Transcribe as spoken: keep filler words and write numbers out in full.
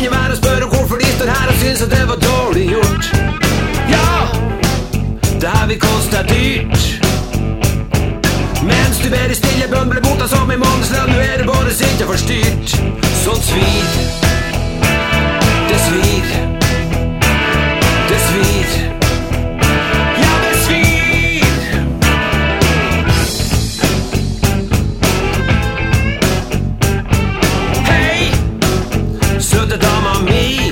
finner vær og spør om hvorfor de står her og synes at det var dårlig gjort. Ja, det her vil koste dyrt. Mens du ber i stille bønn ble bota som i månedslønn, nå er det bare sint og forstyrt. Sånn svir. Det svir. Det svir. Ja, det svir. Hei, søte dama mi.